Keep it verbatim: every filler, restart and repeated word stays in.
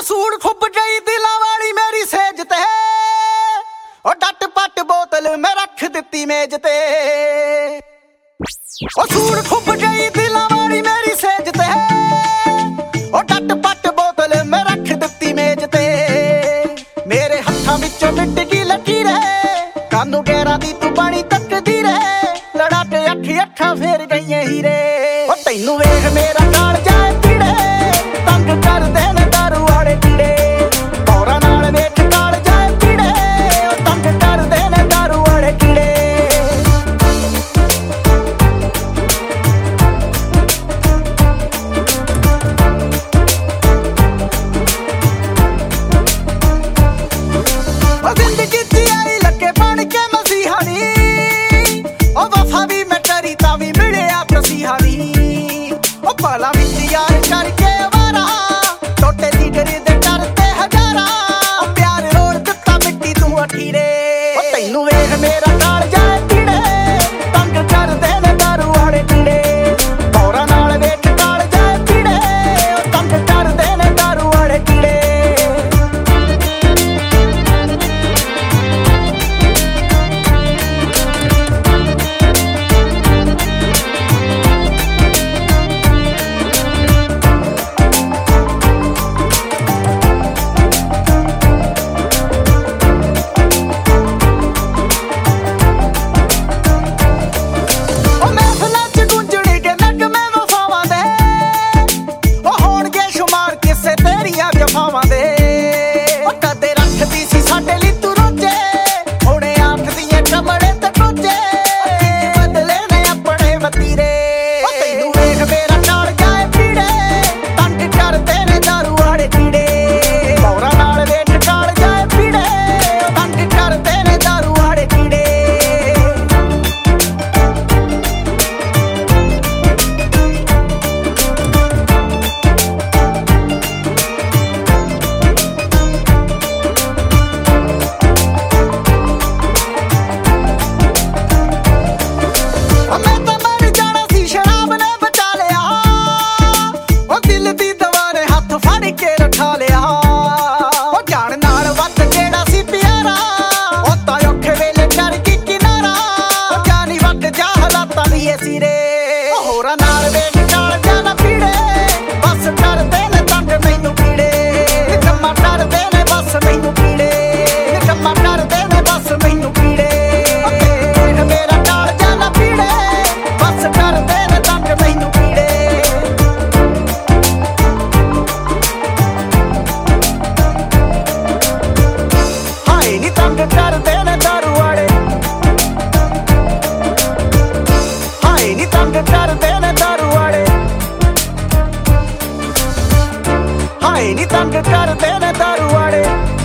सूड़ खुब गई दिलां वाली मेरी सेज ते, ओ डट पट बोतल मैं रख दिती मेज ते। ओ सूड़ खुब गई दिलां वाली मेरी सेज ते, ओ डट पट बोतल मैं रख दिती मेज ते। मेरे हत्थां विचों मिट गई लकीर, कानू गैरां दी तू बणी तकदी रे। लड़ा के अखी अखां फेर गईए हीरे, ओ तैनू वेख मेरा काल जाए पीड़े। तंग कर देने दारू वाले कीड़े, पौरा नाल वेख काल जाए पीड़े। ओ तंग कर देने दारू वाले कीड़े। ओ जिंदगी च आई लगे बन के मसीहा नी, ओ वफा भी मैं करी तां भी मिलिया तसीहा नी। ओ भला विच यार करके वारा, टोटे दी डरी दे डरते हजारा। ओ प्यार रोड़ दित्ता मिट्टी तू अखीरे, ओ तैनू वेख मेरा काल जाए पीड़े। तंग कर देने दारू वाले कीड़े, पौरा नाल वेख काल जाए पीड़े। ओ तंग कर देने दारू वाले कीड़े। ਜਫਾਵਾਂ ਦੇ ਉਹ ਕਦੇ ਰੱਖਦੀ ਸੀ ਸਾਡੇ ਲਈ ਤੂੰ ਰੋਜੇ, ਹੁਣੇ ਆਖਦੀਆਂ ਕਮਲੇ ਤੇ ਟੋਜੇ। ਬਦਲੇ ਨੇ ਆਪਣੇ ਵਤੀਰੇ, ਉਹ ਤੈਨੂੰ ਵੇਖ ਮੇਰਾ ਕਾਲ ਜਾਏ ਪੀੜੇ। ਤੰਗ ਕਰਦੇ ਨੇ ਦਾਰੂ ਵਾਲੇ ਕੀੜੇ, ਪੌਰਾ ਨਾਲ ਵੇਖ ਕਾਲ ਜਾਏ ਪੀੜੇ। ਤੰਗ ਕਰਦੇ ਨੇ ਦਾਰੂ ਵਾਲੇ ਕੀੜੇ। ਹੋਰਾਂ ਨਾਲ ਵੇਖ ਕਾਲ ਜਾਣਾ ਪੀੜੇ, ਬਸ ਕਰਦੇ ਨੇ ਤੰਗ ਮੈਨੂੰ ਕੀੜੇ। ਨਿਕੰਮਾ ਕਰਦੇ ਨੇ ਬਸ ਮੈਨੂੰ ਕੀੜੇ, ਨਿਕੰਮਾ ਕਰਦੇ ਨੇ ਬਸ ਮੈਨੂੰ ਕੀੜੇ। ਵੇਖ ਮੇਰਾ ਕਾਲ ਜਾਣਾ ਪੀੜੇ, ਬਸ ਕਰਦੇ ਨੇ ਤੰਗ ਮੈਨੂੰ ਕੀੜੇ। ਹਾਏ ਨੀ ਤੰਗ ਕਰਦੇ ਨੇ ਦਾਰੂ ਵਾਲੇ, ਹਾਏ ਨੀ ਤੰਗ ਕਰਦੇ ਨੇ ਦਾਰੂ ਵਾਲੇ, ਹਾਏ ਨੀ ਤੰਗ ਕਰਦੇ ਨੇ ਦਾਰੂ ਵਾਲੇ।